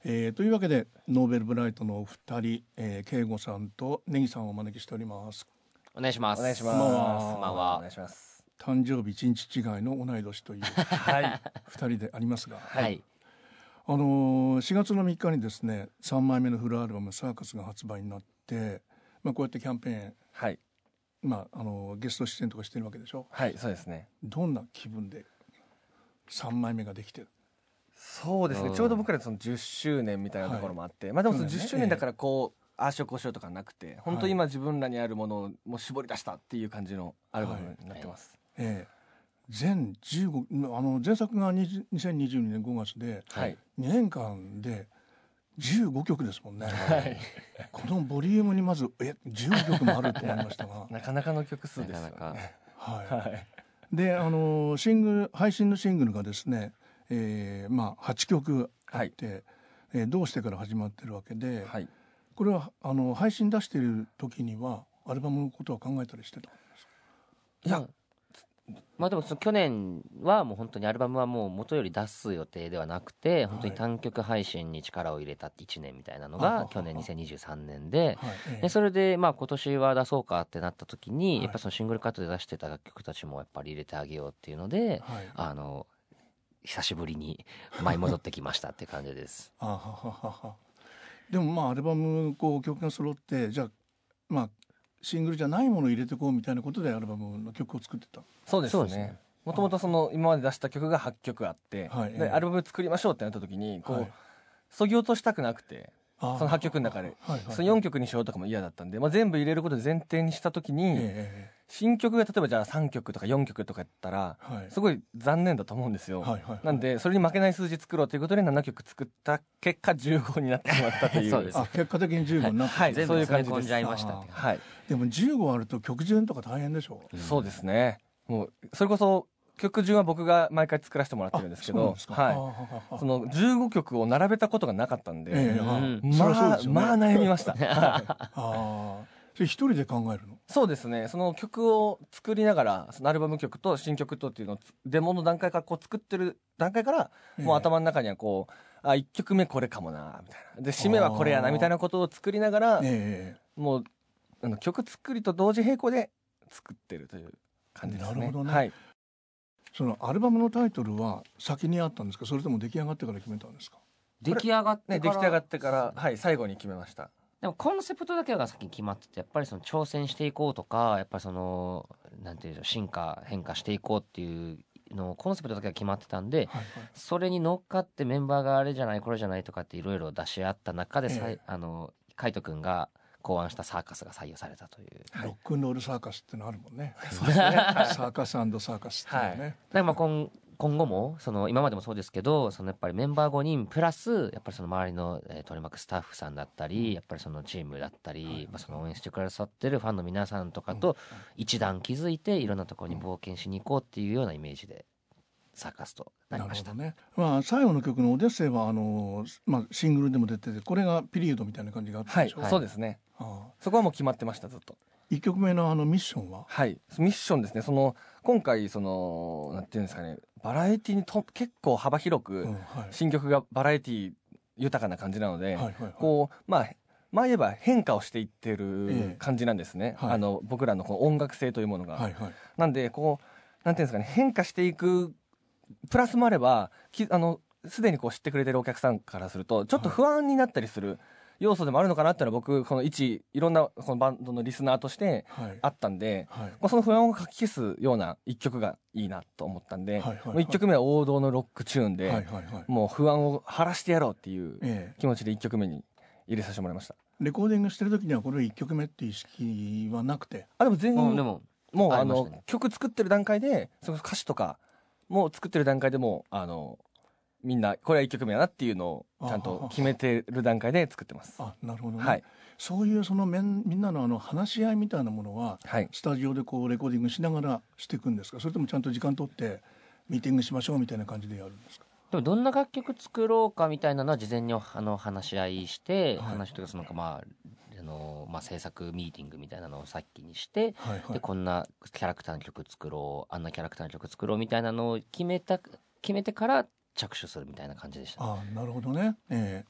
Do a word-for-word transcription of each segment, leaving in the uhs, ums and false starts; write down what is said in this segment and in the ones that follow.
えー、というわけでノーベルブライトのお二人、えー、慶吾さんとネギさんをお招きしております。 お願いします。 お願いします。 こんばんは。 こんばんは。お願いします。 誕生日一日違いの同い年というはい二人でありますが、 はい、 あのー、しがつのみっかにですねさんまいめのフルアルバムサーカスが発売になって、まあ、こうやってキャンペーン、 はい、 まああのー、ゲスト出演とかしてるわけでしょ。 はい、そうですね。 どんな気分でさんまいめができてる？ そうですね、うん、ちょうど僕らそのじゅっしゅうねんみたいなところもあって、はい、まあでもそのじゅっしゅうねんだからこう、えー、ああしようこうしようとかなくて、本当に今自分らにあるものをもう絞り出したっていう感じのアルバムになってます。 はい、えー、全じゅうごあの前作がにせんにじゅうにねんごがつで、はい、にねんかんでじゅうごきょくですもんね、はい、このボリュームにまずえじゅうごきょくもあると思いましたがなかなかの曲数ですよね。 なかなか、 はいはい、であのシングル配信のシングルがですね、えーまあ、はちきょくあって、はい、えー、どうしてから始まってるわけで、はい、これはあの配信出している時にはアルバムのことは考えたりしてたんですか？ いや、まあでもその去年はもう本当にアルバムはもう元より出す予定ではなくて、本当に単曲配信に力を入れたっていちねんみたいなのが去年にせんにじゅうさんねんで、でそれでまあ今年は出そうかってなった時に、やっぱそのシングルカットで出してた楽曲たちもやっぱり入れてあげようっていうので、あの久しぶりに舞い戻ってきましたって感じです。 あははは。でもまあアルバムこう曲が揃って、じゃあまあシングルじゃないものを入れてこうみたいなことでアルバムの曲を作ってた。 そうですね。もともとその今まで出した曲がはちきょくあって、はい、でアルバム作りましょうってなった時にこう、はい、そぎ落としたくなくて、そのはちきょくの中で、はいはいはい、そのよんきょくにしようとかも嫌だったんで、まあ、全部入れることを前提にした時に、えー、新曲が例えばじゃあさんきょくとかよんきょくとかやったら、はい、すごい残念だと思うんですよ、はいはいはい、なんでそれに負けない数字作ろうということでななきょく作った結果じゅうごになってしまったというそうです。あ、結果的にじゅうごになって、 はいはい、全部詰め込んじゃいましたって。 はい、でもじゅうごあると曲順とか大変でしょう、 うん、そうですね。もうそれこそ曲順は僕が毎回作らせてもらってるんですけど、はい、そのじゅうごきょくを並べたことがなかったんで、えーうん、まあ、ね、まあ悩みました。 あそれ一人で考えるの？ そうですね。その曲を作りながら、そのアルバム曲と新曲とっていうのをデモの段階からこう作ってる段階から、もう頭の中にはこう、あ、いっきょくめこれかもなみたいな、で締めはこれやなみたいなことを作りながら、えー、もうあの曲作りと同時並行で作ってるという感じですね。 なるほどね。 はい。 そのアルバムのタイトルは先にあったんですか、それとも出来上がってから決めたんですか？ 出来上がってから、 ね、出来上がってから、はい、最後に決めました。 でもコンセプトだけが先に決まってて、やっぱりその挑戦していこうとか、やっぱりそのなんていうの、進化変化していこうっていうのコンセプトだけが決まってたんで、はいはい、それに乗っかってメンバーがあれじゃないこれじゃないとかっていろいろ出し合った中で、ええ、あの海斗くんが考案したサーカスが採用されたという。 ロックンロールサーカスってのあるもんね。サーカス&サーカスっていうのね。はい、だからまあ今今後もその今までもそうですけど、そのやっぱりメンバーごにんプラスやっぱりその周りの、えー、取り巻くスタッフさんだったり、やっぱりそのチームだったり、はい、まあ、その応援してくださってるファンの皆さんとかと一段築いていろんなところに冒険しに行こうっていうようなイメージでサーカスとなりました。 なるほどね。まあ、最後の曲のオデッセイはあの、まあ、シングルでも出てて、これがピリオドみたいな感じがあったでしょ。 はい、そうですね。ああ、そこはもう決まってました、ずっと。 いっきょくめのあのミッションは？ はい、ミッションですね。その今回そのなんていうんですかね、バラエティにと結構幅広く、うん、はい、新曲がバラエティ豊かな感じなので、はいはいはい、こうまあまあ言えば変化をしていってる感じなんですね、ええ、あの僕らのこの音楽性というものが、はいはい、なんでこうなんていうんですかね、変化していくプラスもあれば、きあのすでにこう知ってくれてるお客さんからするとちょっと不安になったりする、はい、要素でもあるのかなっていうのは僕この一いろんなこのバンドのリスナーとしてあったんで、はいはい、まあ、その不安をかき消すような一曲がいいなと思ったんで、はいはいはい、もう一曲目は王道のロックチューンで、はいはいはい、もう不安を晴らしてやろうっていう気持ちで一曲目に入れさせてもらいました。 レコーディングしてる時にはこれいっきょくめっていう意識はなくて、 あでも全然、うん、でももうあの、ね、曲作ってる段階でその歌詞とかもう作ってる段階でもうあのみんなこれはいっきょくめやなっていうのをちゃんと決めてる段階で作ってます。 あ、なるほどね、 はい、 そういうそのみんなのあの話し合いみたいなものは、はい、スタジオでこうレコーディングしながらしていくんですか、それともちゃんと時間取ってミーティングしましょうみたいな感じでやるんですか？ でもどんな楽曲作ろうかみたいなのは事前にあの話し合いして、はい、話というかそのまああのまあ、制作ミーティングみたいなのを先にして、はいはい、でこんなキャラクターの曲作ろうあんなキャラクターの曲作ろうみたいなのを決めた決めてから着手するみたいな感じでした、ね、 あ、なるほどね、え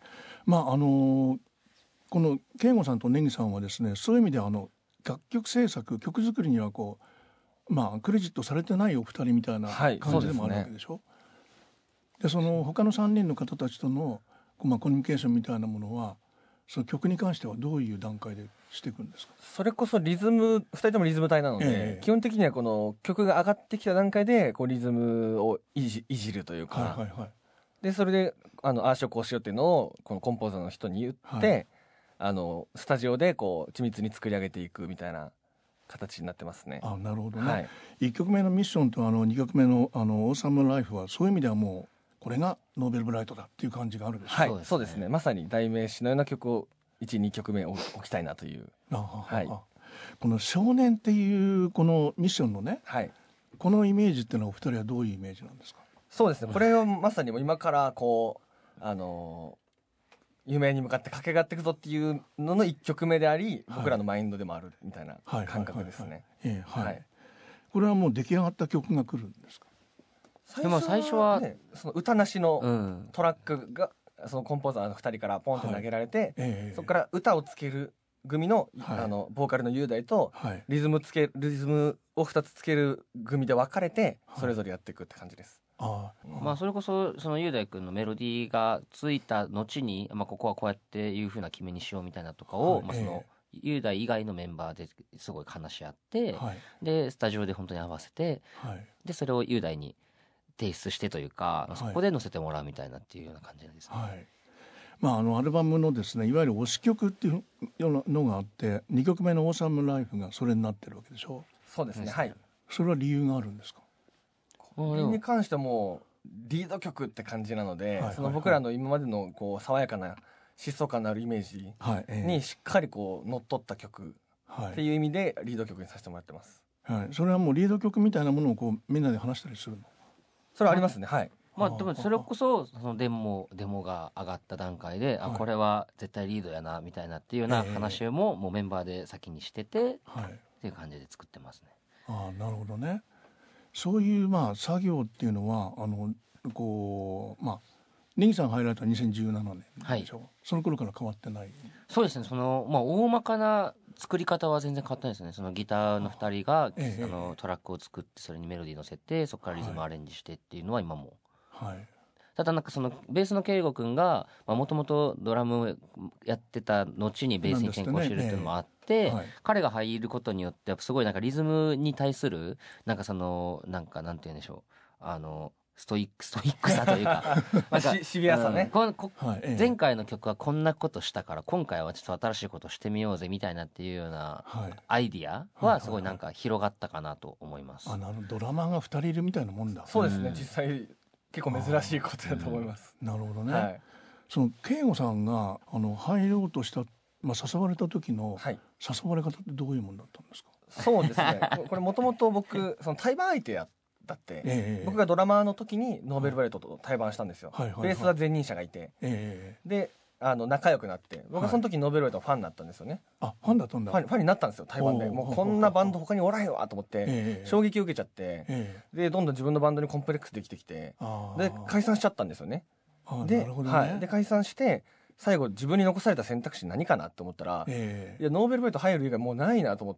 まああのこの圭吾さんと根岸さんはですね、そういう意味ではあの楽曲制作曲作りにはこうまあクレジットされてないお二人みたいな感じでもあるわけでしょ。はい、でその他のさんにんの方たちとの、まあ、コミュニケーションみたいなものはその曲に関してはどういう段階でしていくんですか。 それこそリズムふたりともリズム隊なので、えー、基本的にはこの曲が上がってきた段階でこうリズムをい じ, いじるというか、はいはいはい、でそれであのああしようこうしようっていうのをこのコンポーザーの人に言って、はい、あのスタジオでこう緻密に作り上げていくみたいな形になってますね。 あ、なるほどね。はい、いっきょくめのミッションとあのにきょくめのあのオーサムライフはそういう意味ではもうこれがノーベルブライトだっていう感じがあるでしょう。 はい、そうですね。まさに代名詞のような曲をいち、にきょくめ置きたいなという。あははい、この少年っていうこのミッションのね、はい、このイメージっていうのはお二人はどういうイメージなんですか。 そうですね。これはまさにもう今からこうあの夢に向かって駆け上がっていくぞっていうののいっきょくめであり、はい、僕らのマインドでもあるみたいな感覚ですね。 これはもう出来上がった曲が来るんですか。 でも最初は、 ね、その歌なしのトラックが、うん、そのコンポーザーのふたりからポンって投げられて、はいえー、そこから歌をつける組の、はい、あのボーカルの雄大と、はい、リズムつけリズムをふたつつける組で分かれてそれぞれやっていくって感じです。 はい、あまあ、それこそその雄大君のメロディーがついた後に、まあ、ここはこうやっていう風な決めにしようみたいなとかを、はいまあ、その雄大以外のメンバーですごい話し合って、はい、でスタジオで本当に合わせて、はい、でそれを雄大に提出してというか、そこで載せてもらうみたいなっていうような感じなんですね。はいまあ、あのアルバムのですねいわゆる推し曲っていうのがあってにきょくめのオーサムライフがそれになってるわけでしょ。 そうですね。はい。 それは理由があるんですか。 これに関してはもうリード曲って感じなので、はいはいはい、その僕らの今までのこう爽やかな疾走感のあるイメージにしっかりこう乗っ取った曲っていう意味でリード曲にさせてもらってます。 はい、それはもうリード曲みたいなものをこうみんなで話したりするの。 それはありますね。はい。 まあ、でもそれこそそのデモデモが上がった段階で、はい、あこれは絶対リードやなみたいなっていうような話ももうメンバーで先にしてて、はい、っていう感じで作ってますね。 ああなるほどね。そういうまあ作業っていうのはあのこうまあ根岸さん入られたにせんじゅうななねんでしょ、はい、その頃から変わってない。 そうですね。そのまあ大まかな作り方は全然変わってないですね。そのギターのふたりが、ええ、あのトラックを作ってそれにメロディー乗せてそこからリズムアレンジしてっていうのは今も、はい、ただなんかそのベースの圭吾君がもともとドラムやってた後にベースに転向してるっていうのもあって、ねええはい、彼が入ることによってすごいなんかリズムに対するなんかそのなんかなんて言うんでしょうあのストイックストイックさというかなんかシビアさね、 うんここはい、前回の曲はこんなことしたから今回はちょっと新しいことしてみようぜみたいなっていうようなアイディアはすごいなんか広がったかなと思います。 あなるドラマーがふたりいるみたいなもんだ。 そうですね、うん、実際結構珍しいことだと思います。 うん、なるほどね、はい、その圭吾さんがあの入ろうとした、まあ、誘われた時の誘われ方ってどういうもんだったんですか。 そうですねこれもともと僕その対バン相手やだって、えー、僕がドラマーの時にノーベルバレットと対バンしたんですよ、はいはいはいはい、ベースは前任者がいて、えー、であの仲良くなって僕はその時ノーベルバレットのファンになったんですよね、 はい、あファンだったんだ。 ファン、ファンになったんですよ対バンで。もうこんなバンド他におらんよと思って、えー、衝撃を受けちゃって、えー、でどんどん自分のバンドにコンプレックスできてきてで解散しちゃったんですよね。で、なるほどね、はい、で解散して最後自分に残された選択肢何かなって思ったら、えー、いやノーベルバレット入る以外もうないなと思って、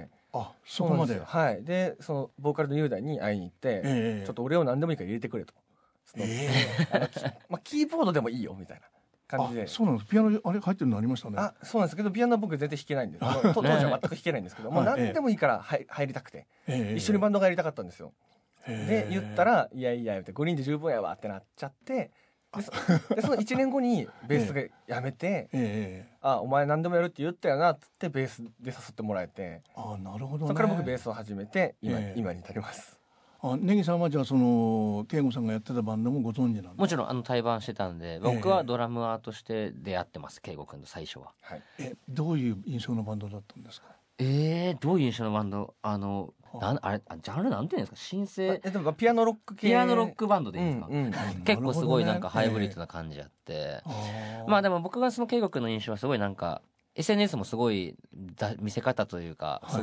あそこまで。 はい。でそのボーカルの雄大に会いに行って、えー、ちょっと俺を何でもいいから入れてくれと、その、えーあのまあ、キーボードでもいいよみたいな感じで。 そうなんです。ピアノあれ入ってるのありましたね。 あそうなんですけどピアノは僕全然弾けないんです当時は全く弾けないんですけど、もう何でもいいから入入りたくて、えー、一緒にバンドがやりたかったんですよ、えー、で言ったらいやいやってごにんで十分やわってなっちゃって、で そ, でそのいちねんごにベースがやめて、えー、あお前何でもやるって言ったよなっつってベースで誘ってもらえて、 あなるほど、ね、 そこから僕ベースを始めて 今,、えー、今に至ります。 あ根岸さんはじゃあその圭吾さんがやってたバンドもご存知なんですか。 もちろんあの対バンしてたんで僕はドラムアーとして出会ってます、圭吾君と最初は、はい、 えどういう印象のバンドだったんですか。 えー、どういう印象のバンドあのなんあれジャンルなんていうんですか、新生えでもピアノロック系ピアノロックバンドでいいんですか、うんうん、結構すごいなんかハイブリッドな感じあって、えー、まあでも僕がその圭吾君の印象はすごいなんか エスエヌエス もすごいだ見せ方というかすごい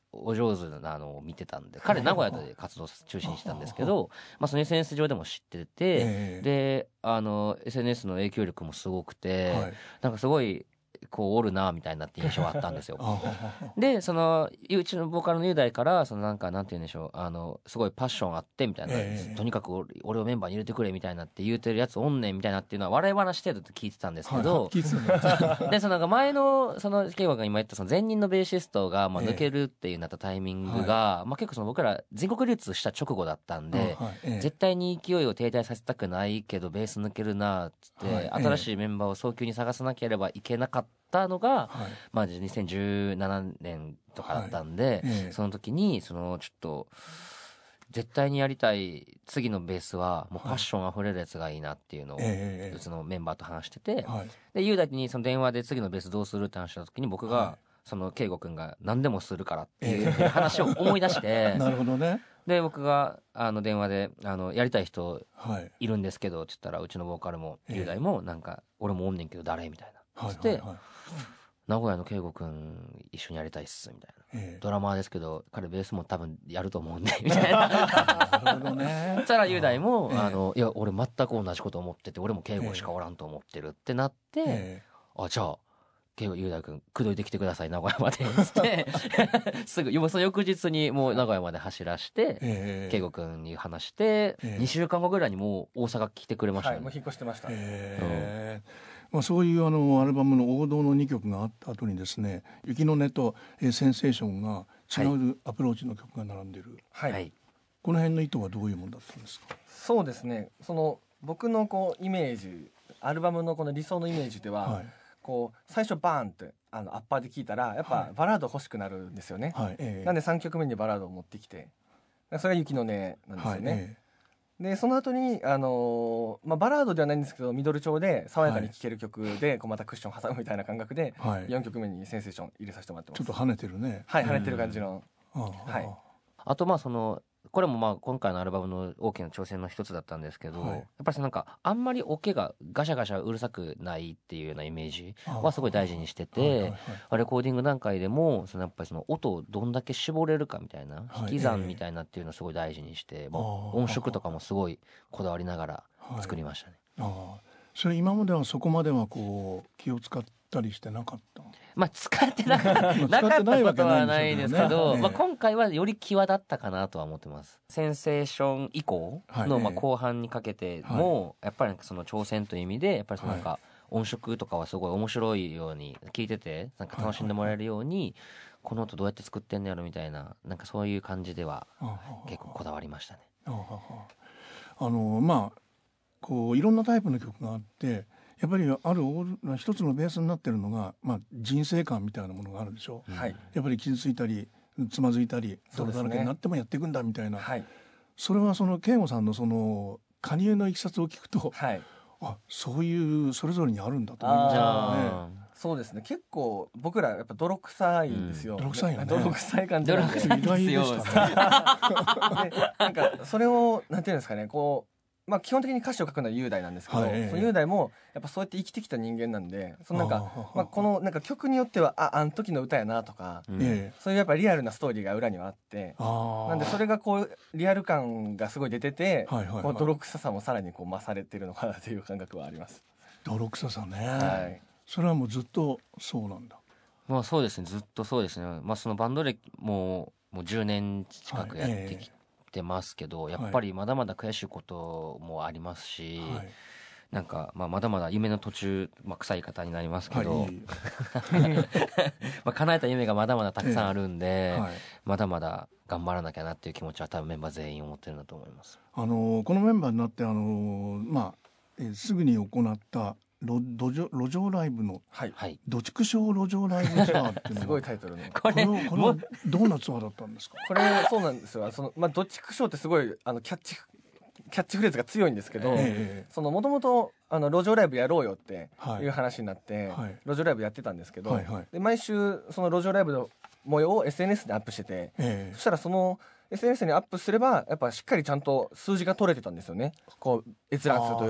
お上手なのを見てたんで、彼名古屋で活動中心にしてたんですけど、まあ、その エスエヌエス 上でも知ってて、えー、であの エスエヌエス の影響力もすごくて、はい、なんかすごいこうおるなみたいなって印象があったんですよでそのうちのボーカルの雄大からそのなんかなんて言うんでしょう、あのすごいパッションあってみたいな、えー、とにかく俺をメンバーに入れてくれみたいなって言うてるやつおんねんみたいなっていうのは笑い話程度って聞いてたんですけど、はい、でそのなんか前のその慶吾が今言ったその前任のベーシストがまあ抜けるっていうなったタイミングが、えーまあ、結構その僕ら全国流通した直後だったんで、はいえー、絶対に勢いを停滞させたくないけどベース抜けるなっつって、はい、新しいメンバーを早急に探さなければいけなかったたのが、はいまあ、にせんじゅうななねんとかだったんで、はいええ、その時にそのちょっと絶対にやりたい次のベースはもうパッションあふれるやつがいいなっていうのを、はい、うちのメンバーと話してて、はい、で雄大にその電話で次のベースどうするって話した時に僕が、はい、その圭吾君が何でもするからっていう話を思い出してなるほどね。 で僕があの電話であのやりたい人いるんですけどって言ったら、うちのボーカルも雄大もなんか俺もおんねんけど誰みたいなつって、はいはいはい、名古屋の圭吾君一緒にやりたいっすみたいな、ええ、ドラマーですけど彼ベースも多分やると思うんでみたいななるほどね。そしたら雄大も、ええ、あのいや俺全く同じこと思ってて俺も圭吾しかおらんと思ってるってなって、ええ、あじゃあ圭吾雄大君口説いてきてください名古屋までっつってすぐその翌日にもう名古屋まで走らして圭吾君に話して、ええ、にしゅうかんごぐらいにもう大阪来てくれましたね、 はい、もう引っ越してました、 えーうんまあ、そういうあのアルバムの王道のにきょくがあった後にですね雪の音と、えー、センセーションが違うアプローチの曲が並んでる、はいはい、この辺の意図はどういうものだったんですか？ そうですね、その僕のこうイメージアルバムのこの理想のイメージでは、はい、こう最初バーンってあのアッパーで聴いたらやっぱバラード欲しくなるんですよね、はいえー、なんでさんきょくめにバラードを持ってきてそれが雪の音なんですよね、はいえーでその後に、あのーまあ、バラードではないんですけどミドル調で爽やかに聴ける曲で、はい、こうまたクッション挟むみたいな感覚で、はい、よんきょくめにセンセーション入れさせてもらってます。 ちょっと跳ねてるね。 はい、跳ねてる感じの、 うんはい、 あとまあそのこれもまあ今回のアルバムの大きな挑戦の一つだったんですけど、はい、やっぱりそのなんかあんまりオケがガシャガシャうるさくないっていうようなイメージはすごい大事にしてて、はいはいはい、レコーディング段階でもそのやっぱりその音をどんだけ絞れるかみたいな、はい、引き算みたいなっていうのをすごい大事にして、まあ、音色とかもすごいこだわりながら作りましたね、 はい、あそれ今まではそこまではこう気を使ったりしてなかった？ まあ使ってなかったなかったことはないですけど、まあ、今回はより際立ったかなとは思ってます。センセーション以降のまあ後半にかけてもやっぱりその挑戦という意味でやっぱりそのなんか音色とかはすごい面白いように聞いててなんか楽しんでもらえるようにこの音どうやって作ってんのやろみたいななんかそういう感じでは結構こだわりましたね。 あのまあこういろんなタイプの曲があってやっぱりある一つのベースになってるのが、まあ、人生観みたいなものがあるでしょう、はい、やっぱり傷ついたりつまずいたり泥だらけになってもやっていくんだみたいな そ,、ね、それはその圭吾さんのその加入のいきさつを聞くと、はい、あそういうそれぞれにあるんだと思いましたね。 そうですね結構僕らやっぱ泥臭いんですよ、 うん、泥臭いよね泥臭い感じなんで泥臭いですよでなんかそれをなんていうんですかねこうまあ、基本的に歌詞を書くのは雄大なんですけど、はい、その雄大もやっぱそうやって生きてきた人間なんでそのなんかまあこのなんか曲によってはああの時の歌やなとか、うん、そういうやっぱリアルなストーリーが裏にはあってなんでそれがこうリアル感がすごい出てて、はいはいはい、こう泥臭さもさらにこう増されてるのかなという感覚はあります。 泥臭さね、はい、それはもうずっとそうなんだ。 まあそうですねずっとそうですね、まあ、そのバンド歴ももうじゅうねん近くやってきて、はいえーてますけどやっぱりまだまだ悔しいこともありますし、はい、なんかまあまだまだ夢の途中、まあ、臭い方になりますけど、はいまあ叶えた夢がまだまだたくさんあるんで、えーはい、まだまだ頑張らなきゃなっていう気持ちは多分メンバー全員思ってるんだと思います。 あのー、このメンバーになって、あのーまあえー、すぐに行った路上、路上ライブの、はい、どちくしょう路上ライブツアーっていうのすごいタイトルのこれこれこれはどんなツアーだったんですか？ これそうなんですよその、まあ、どちくしょうってすごいあのキャッチキャッチフレーズが強いんですけどもともと路上ライブやろうよっていう話になって、はい、路上ライブやってたんですけど、はいはい、で毎週その路上ライブの模様を エスエヌエス でアップしてて、えー、そしたらその エスエヌエス にアップすればやっぱしっかりちゃんと数字が取れてたんですよねこう閲覧数というか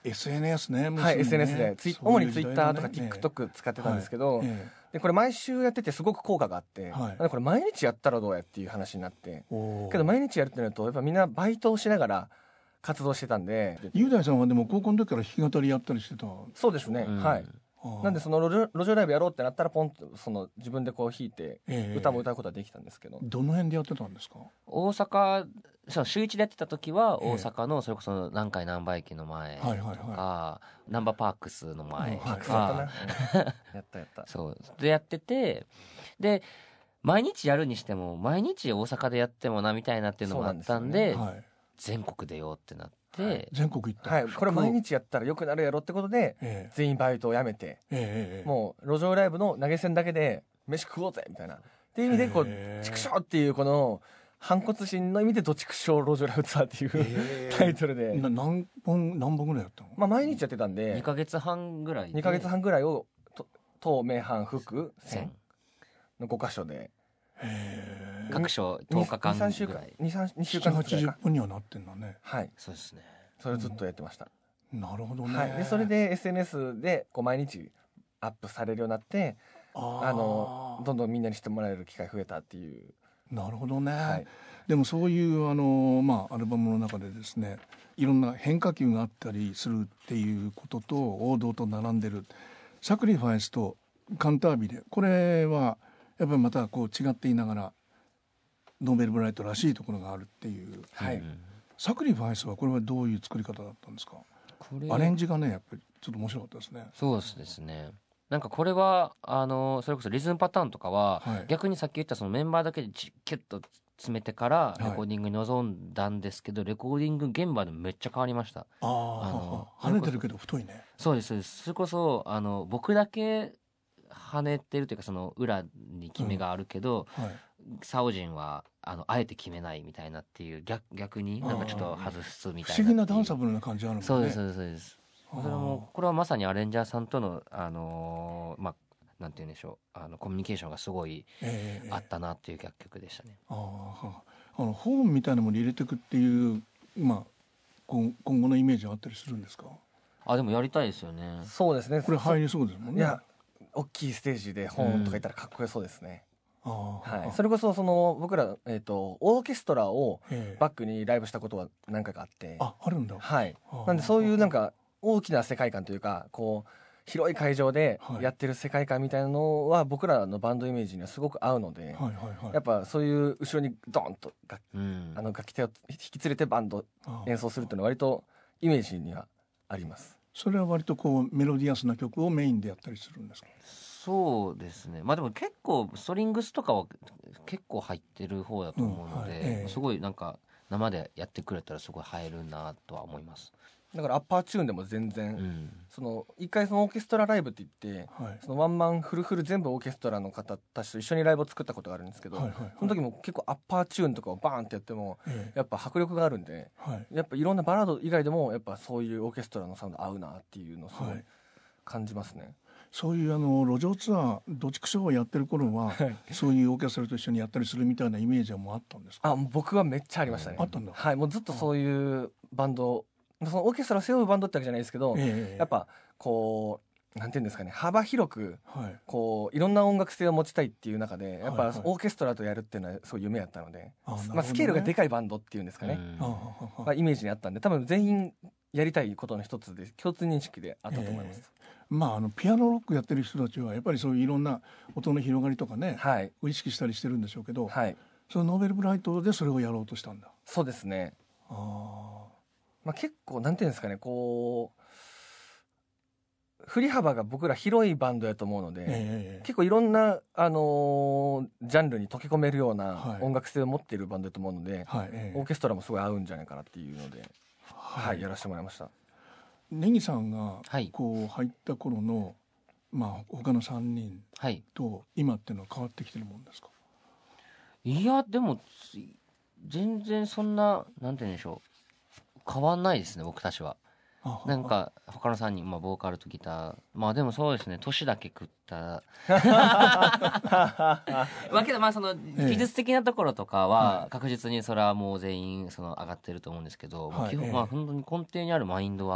エスエヌエス ね、 はい、エスエヌエス で、 ね、 主にツイッターとか TikTok 使ってたんですけど、はいええ、でこれ毎週やっててすごく効果があって、はい、これ毎日やったらどうやっていう話になって、けど毎日やるってなるとやっぱみんなバイトをしながら活動してたんで。 雄大さんはでも高校の時から弾き語りやったりしてた。 そうですね、うん、はい。なんでその路上、路上ライブやろうってなったらポンとその自分でこう弾いて歌も歌うことはできたんですけど、 えー、どの辺でやってたんですか？ 大阪、そう週一でやってた時は大阪のそれこそ南海難波駅の前とか、はいはいはい、難波パークスの前とか、 やったやったそうでやってて、で毎日やるにしても毎日大阪でやってもなみたいなっていうのもあったんで、はい、全国でよってなって。はい、 全国行った、 はい、これ毎日やったらよくなるやろってことで、ええ、全員バイトをやめて、ええ、もう路上ライブの投げ銭だけで飯食おうぜみたいなっていう意味でこう畜生っていうこの反骨心の意味でどちくしょう路上ライブツアーっていう、えー、タイトルでな何本何本ぐらいやったの？ まあ毎日やってたんでにかげつはんぐらいでにかげつはんぐらいを東名阪福線のごかしょで各所とおかかんぐらいに、 にしゅうかんはちじゅっぷんにはなってんだね。 はい、 そうですね。 それをずっとやってました。 うん、なるほどね。 はい、でそれで エスエヌエス でこう毎日アップされるようになって、ああのどんどんみんなに知ってもらえる機会増えたっていう。 なるほどね。はい、でもそういうあの、まあ、アルバムの中でですね、いろんな変化球があったりするっていうことと王道と並んでるサクリファイスとカンタービレ、これはやっぱりまたこう違っていながらノーベルブライトらしいところがあるっていう、はい、サクリファイスはこれはどういう作り方だったんですか？これアレンジがねやっぱりちょっと面白かったですね。 そうですね。なんかこれはあのそれこそリズムパターンとかは、はい、逆にさっき言ったそのメンバーだけでキュッと詰めてからレコーディングに臨んだんですけど、はい、レコーディング現場でめっちゃ変わりました。ああの跳ねてるけど太いね。 そうですそうです。それこそあの僕だけ跳ねてるというかその裏に決めがあるけど、うんはい、サオジンはあのあえて決めないみたいなっていう 逆, 逆になんかちょっと外すみたいな不思議なダンサブルな感じあるもんね。 そうですそうですそうです。それもこれはまさにアレンジャーさんとのあのー、まあなんて言うんでしょう、あのコミュニケーションがすごいあったなっていう楽曲でしたね。 えー、ああのホーンみたいなもの入れていくっていう、まあ、今, 今後のイメージはあったりするんですか？ あでもやりたいですよね。 そうですね。 これ入りそうですもんね。 いや大きいステージでホーンとか言ったらかっこよそうですね。うんはい、それこそその僕ら、えーと、オーケストラをバックにライブしたことは何回かあって、 ああるんだ。 はい、なんでそういうなんか大きな世界観というかこう広い会場でやってる世界観みたいなのは僕らのバンドイメージにはすごく合うので、はいはいはい、やっぱそういう後ろにドーンと楽、うん、あの楽器手を引き連れてバンド演奏するっていうのは割とイメージにはあります。 それは割とこうメロディアスな曲をメインでやったりするんですか？ そうですね。まあでも結構ストリングスとかは結構入ってる方だと思うので、うんはいえー、すごいなんか生でやってくれたらすごい入るなとは思います。 だからアッパーチューンでも全然、うん、その一回そのオーケストラライブって言って、はい、そのワンマンフルフル全部オーケストラの方たちと一緒にライブを作ったことがあるんですけど、はいはいはい、その時も結構アッパーチューンとかをバーンってやっても、ええ、やっぱ迫力があるんで、はい、やっぱいろんなバラード以外でもやっぱそういうオーケストラのサウンド合うなっていうのをすごい感じますね。はい、 そういうあの路上ツアーどっちくしょをやってる頃は、はい、そういうオーケストラと一緒にやったりするみたいなイメージはもうあったんですか？ あ僕はめっちゃありましたね。 あったんだ。 はい、もうずっとそういうバンド、そのオーケストラを背負うバンドってわけじゃないですけど、えー、やっぱこうなんていうんですかね、幅広く、はい、こういろんな音楽性を持ちたいっていう中でやっぱオーケストラとやるっていうのはすごい夢やったので、はいはい、まあ、スケールがでかいバンドっていうんですかね、まあ、イメージにあったんで多分全員やりたいことの一つで共通認識であったと思います。 えーまあ、あのピアノロックやってる人たちはやっぱりそういういろんな音の広がりとかね、はい、を意識したりしてるんでしょうけど、はい、そのノーベルブライトでそれをやろうとしたんだ。 そうですね。あ、まあ、結構なんていうんですかね、こう振り幅が僕ら広いバンドやと思うので、えー、結構いろんな、あのー、ジャンルに溶け込めるような音楽性を持っているバンドだと思うので、はいえー、オーケストラもすごい合うんじゃないかなっていうので、はいはい、やらせてもらいました。 ネギさんがこう入った頃の、まあ、他のさんにんと今っていうのは変わってきてるもんですか？ いやでも全然そんななんて言うんでしょう、変わんないですね僕たちは。なんか他のさんにん、まあ、ボーカルとギター、まあでもそうですね、年だけ食ったわけで、まあその技術的なところとかは確実にそれはもう全員その上がってると思うんですけど、はい、基本まあ本当に根底にあるマインドは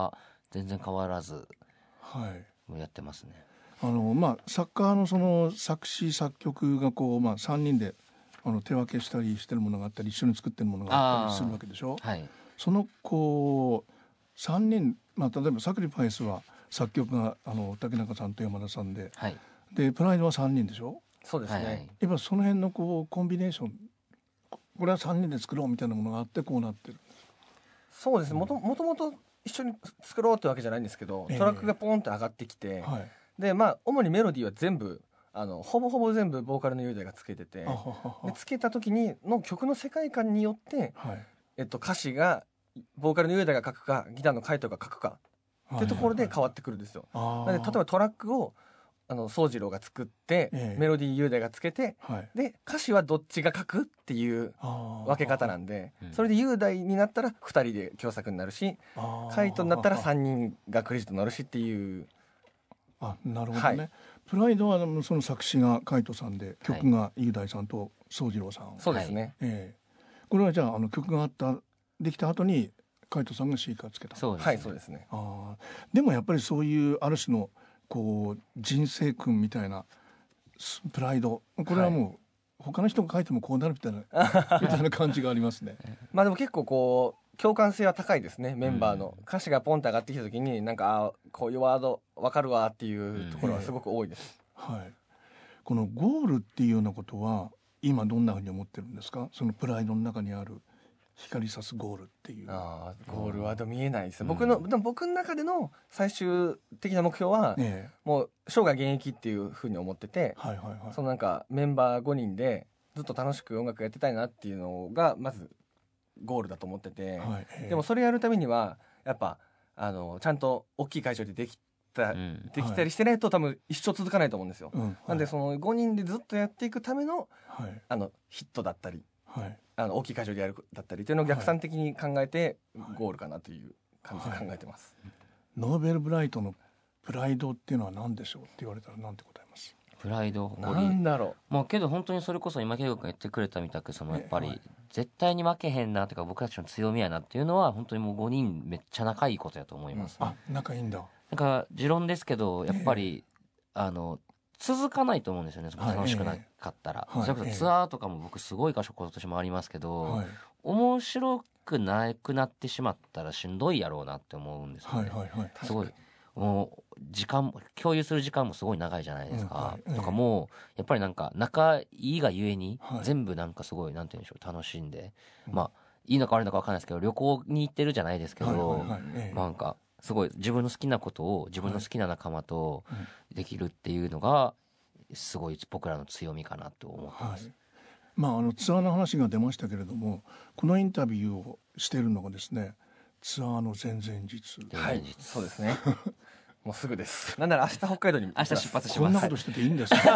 全然変わらず、 はい、 もうやってますね。 あのまあ作家のその作詞作曲がこう、まあ、さんにんであの手分けしたりしてるものがあったり一緒に作ってるものがあったりするわけでしょ。 はい、 そのこうさんにん、まあ、例えばサクリファイスは作曲があの竹中さんと山田さんで、 はい、 でプライドはさんにんでしょ。 そうですね、はい、 やっぱその辺のこうコンビネーション、これはさんにんで作ろうみたいなものがあってこうなってる。 そうですね、もともともと一緒に作ろうってわけじゃないんですけど、トラックがポンって上がってきて、えーはい、でまあ主にメロディーは全部あのほぼほぼ全部ボーカルの雄大がつけてて、でつけた時にの曲の世界観によって、はい、えっと、歌詞がボーカルの雄大が書くかギターの海斗が書くかってところで変わってくるんですよ。なので例えばトラックをあの宗次郎が作って、ええ、メロディー雄大がつけて、はい、で歌詞はどっちが書くっていう分け方なんで、それで雄大になったらふたりで共作になるし、海斗になったらさんにんがクレジットになるしっていう。 あ、なるほどね、はい、プライドはその作詞が海斗さんで曲が雄大さんと宗次郎さん、はい、 そうですね、 ええ、これはじゃあ、あの曲があったできた後に海斗さんがシーカーつけた。 そうですね、はい、そうですね。 あ、でもやっぱりそういうある種のこう人生訓みたいなプライド、これはもう他の人が書いてもこうなるみたいなみたいな感じがありますね。 まあでも結構こう共感性は高いですね。メンバーの歌詞がポンと上がってきた時になんかあこういうワード分かるわっていうところはすごく多いです、 うん、はい、このゴールっていうようなことは今どんなふうに思ってるんですか。そのプライドの中にある光さすゴールっていう。 あ、ゴールは見えないです、うん、僕のでも僕の中での最終的な目標は、ね、もう生涯現役っていうふうに思ってて、はいはいはい、そのなんかメンバーごにんでずっと楽しく音楽やってたいなっていうのがまずゴールだと思ってて、はい、でもそれやるためにはやっぱあのちゃんと大きい会場でできた、うん、できたりしてないと多分一生続かないと思うんですよ、うん、はい、なんでそのごにんでずっとやっていくための、はい、あのヒットだったり、はい、あの大きい会場でやるだったりというのを逆算的に考えてゴールかなという感じで考えてます、はいはい、 ノーベルブライトのプライドっていうのは何でしょうって言われたら何て答えます。 プライド、誇り、 なんだろう、まあ、けど本当にそれこそ今圭吾君が言ってくれたみたくそのやっぱり絶対に負けへんなとか僕たちの強みやなっていうのは本当にもうごにんめっちゃ仲いいことやと思います、 うん、あ、仲いいんだ。 なんか持論ですけどやっぱり、えー、あの続かないと思うんですよね、楽しくなかったら、はい、それこそツアーとかも僕すごい箇所今年もありますけど、はい、面白くなくなってしまったらしんどいやろうなって思うんですよね、はいはいはい、すごいもう時間共有する時間もすごい長いじゃないですか、うんはい、とかもうやっぱりなんか仲いいがゆえに全部なんかすごいなんて言うんでしょう楽しんで、うん、まあいいのか悪いのか分かんないですけど旅行に行ってるじゃないですけど、はいはいはいええ、なんかすごい自分の好きなことを自分の好きな仲間とできるっていうのがすごい僕らの強みかなと思ってます、はい、 まあ、あのツアーの話が出ましたけれどもこのインタビューをしているのがですねツアーの前々日。 はい、そうですねもうすぐです。なんなら明日北海道に明日出発します。 こんなことしてていいんですか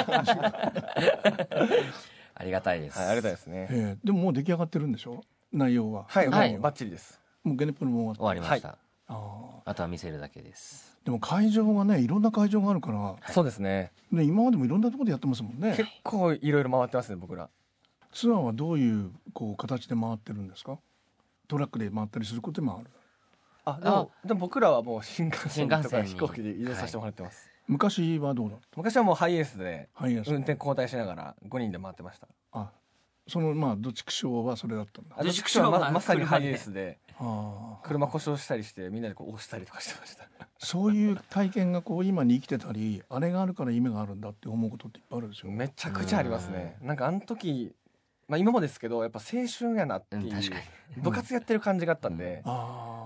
ありがたいです、 はい、ありがたいですね、 えー、でももう出来上がってるんでしょ内容は。 はい、はい、バッチリです。 もうゲネプロも終わりました、はい、 あ, あとは見せるだけです。 でも会場がねいろんな会場があるから、はい、 そうですね。 ね今までもいろんなところでやってますもんね。 結構いろいろ回ってますね僕ら。 ツアーはどういうこう形で回ってるんですか。トラックで回ったりすることもある。 あでもでも僕らはもう新幹線とか飛行機で移動させてもらってます、はい、 昔はどうだった。 昔はもうハイエースで運転交代しながらごにんで回ってました。 あそのまあどっちくしょうはそれだったんだ。 どっちくしょうは ま, まさにハイエースで車故障したりしてみんなでこう押したりとかしてましたそういう体験がこう今に生きてたりあれがあるから夢があるんだって思うことっていっぱいあるでしょ。 めちゃくちゃありますね。なんかあの時まあ、今もですけどやっぱ青春やなっていう、うん、確かに部活やってる感じがあったんで、うん、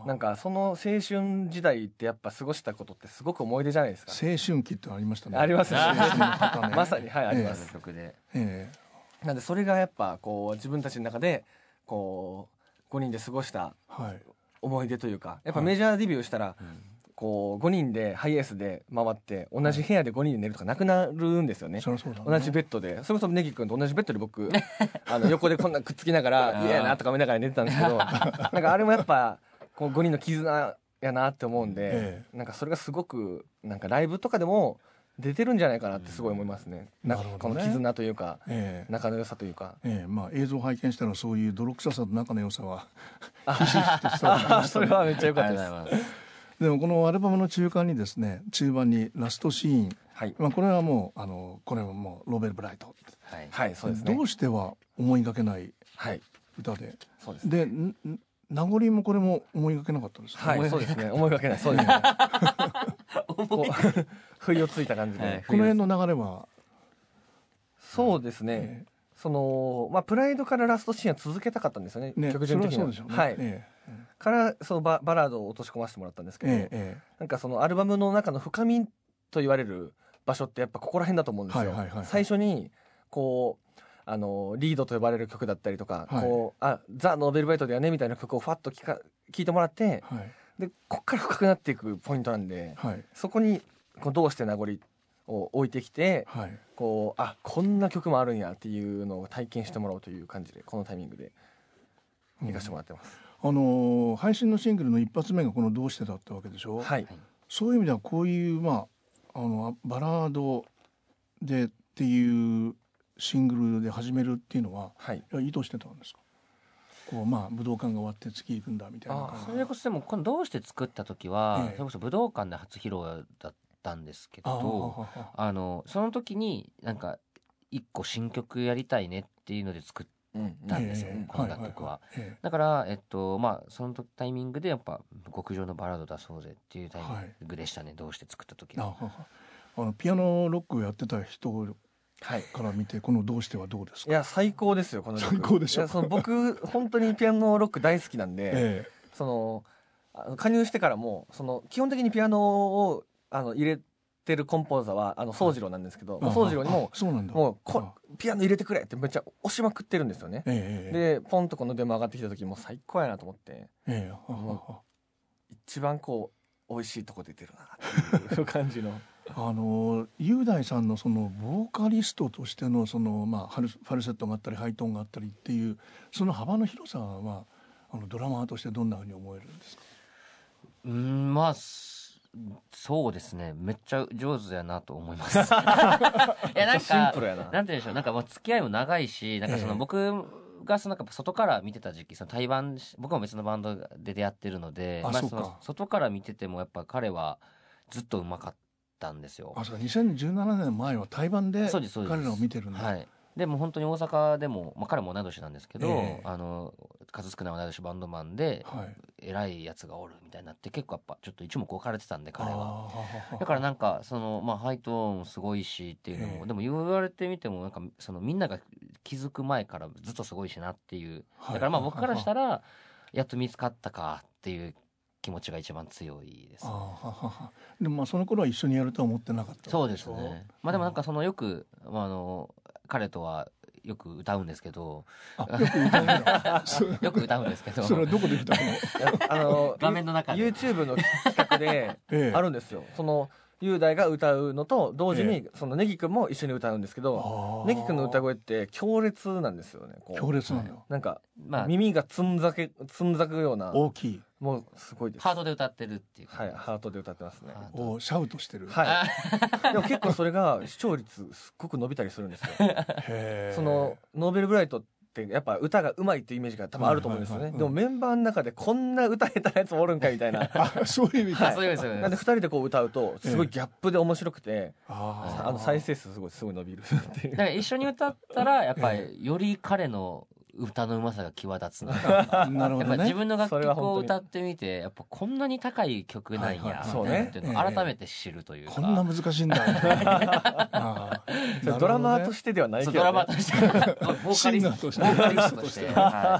なんかその青春時代ってやっぱ過ごしたことってすごく思い出じゃないですか。 青春期ってありましたね。 ありますねまさにはい、えー、あります、 えー、なんでそれがやっぱこう自分たちの中でこうごにんで過ごした思い出というか、はい、やっぱメジャーデビューしたら、はい、こうごにんでハイエースで回って同じ部屋でごにんで寝るとかなくなるんですよね、はい、同じベッドで。それこそネギ君と同じベッドで僕あの横でこんなくっつきながら嫌やなとか見ながら寝てたんですけどなんかあれもやっぱこうごにんの絆やなって思うんで、ええ、なんかそれがすごくなんかライブとかでも出てるんじゃないかなってすごい思いますね、うん、なんかこの絆というか、ええ、仲の良さというか、 ええまあ、映像を拝見したらそういう泥臭さと仲の良さはひしひしと伝わってましたね。それはめっちゃ良かったです。 でもこのアルバムの中間にですね、中盤にラストシーン、はい、まあ、これはもうあのこれはもうロベル・ブライト、 はい、はい、そうですね。 どうしては思いがけない歌で、はい、そうですね。で名残もこれも思いがけなかったですね。 はい、そうですね。思いがけない。そうですね。不意をついた感じで、はい、 この辺の流れはそうですね。えー、そのまあプライドからラストシーンは続けたかったんですよね。ね、曲順的には。そうでしょうね。はい。えーうん、からその バ, バラードを落とし込ませてもらったんですけど、えーえー、なんかそのアルバムの中の深みと言われる場所ってやっぱここら辺だと思うんですよ。はいはいはいはい、最初にこうあのリードと呼ばれる曲だったりとか、はい、こうあザ・ノーベルブライトだよねみたいな曲をファッと聞か聞いてもらって、はい、でこっから深くなっていくポイントなんで、はい、そこにこうどうして名残を置いてきて、はい、こうあこんな曲もあるんやっていうのを体験してもらおうという感じでこのタイミングで行かせてもらってます。 うん、あのー、配信のシングルの一発目がこのどうしてだったわけでしょ。はい、そういう意味ではこういうまああのバラードでっていうシングルで始めるっていうのは、はい、意図してたんですか。こうまあ武道館が終わって次行くんだみたいな感じ。 それこそでもこのどうして作った時は、ええ、それこそ武道館で初披露だったんですけど、ああのその時になんか一個新曲やりたいねっていうので作ったんですよ、うん、この楽曲は。だからえっとまあそのタイミングでやっぱ極上のバラード出そうぜっていうタイミングでしたね、はい、どうして作った時は。 あのピアノロックをやってた人から見てこのどうしてはどうですか。 いや最高ですよこの曲。 最高でしょ。 いやその僕本当にピアノロック大好きなんで、ええ、その加入してからもその基本的にピアノをあの入れてるコンポーザーはあの宗次郎なんですけど、宗次郎にももうこピアノ入れてくれってめっちゃ押しまくってるんですよね。ええ、でポンとこのデモ上がってきた時も最高やなと思って、ええ、もう一番こう美味しいとこ出てるなっていう感じの。 あの雄大さんのそのボーカリストとしてのその、まあ、ファルセットがあったりハイトーンがあったりっていうその幅の広さはあのドラマーとしてどんなふうに思えるんですか。 うーんまあそうですねめっちゃ上手やなと思います。いやなんかシンプルやな。 なんていうんでしょうなんかまあ付き合いも長いしなんかその僕、えーがそのなんか外から見てた時期その対バン僕も別のバンドで出会ってるので、 あ、 まあ、 その外から見ててもやっぱ彼はずっとうまかったんですよ。 あ、そうにせんじゅうななねんまえは対バンで彼らを見てるんだ。 はい、でも本当に大阪でも、まあ、彼も同い年なんですけど、えー、あの数少ない同い年バンドマンで、はい、偉いやつがおるみたいになって結構やっぱちょっと一目置かれてたんで彼は。だからなんかその、まあ、ハイトーンもすごいしっていうのも、えー、でも言われてみてもなんかそのみんなが気づく前からずっとすごいしなっていう、だからまあ僕からしたらやっと見つかったかっていう気持ちが一番強いです、ね。あははでもまあその頃は一緒にやるとは思ってなかった。 そうですね。まあでもなんかそのよく、まあ、あの彼とはよく歌うんですけど、 あよく歌うのよく歌うんですけど、 それはどこで歌うの？ あの画面の中で YouTube の企画であるんですよ。ええ、その雄大が歌うのと同時にそのネギ君も一緒に歌うんですけど、ネギ君の歌声って強烈なんですよね。こう強烈なんだ。 なんか、まあ、耳がつんざけつんざくような大きい。 もうすごいです。 ハートで歌ってるっていう。 はい、ハートで歌ってますね。 おシャウトしてる。 はい。でも結構それが視聴率すっごく伸びたりするんですよ。へー。そのノーベルブライトってやっぱ歌が上手いっていうイメージが多分あると思うんですよね。でもメンバーの中でこんな歌下手なやつおるんかみたいな。 あ、そういう意味か。 はい、そういう意味ですよね。 なんでふたりでこう歌うとすごいギャップで面白くて、ああの再生数すごいすごい伸びるっていう。 だから一緒に歌ったらやっぱりより彼の歌のうまさが際立つの。 なるほどね。 やっぱ自分の楽曲を歌ってみてやっぱこんなに高い曲なんやっていうのを改めて知るというか、 こんな難しいんだ。 あドラマーとしてではないけど、ね、 ドラマーとしてボーカリストとしてボーカリストとして、はい、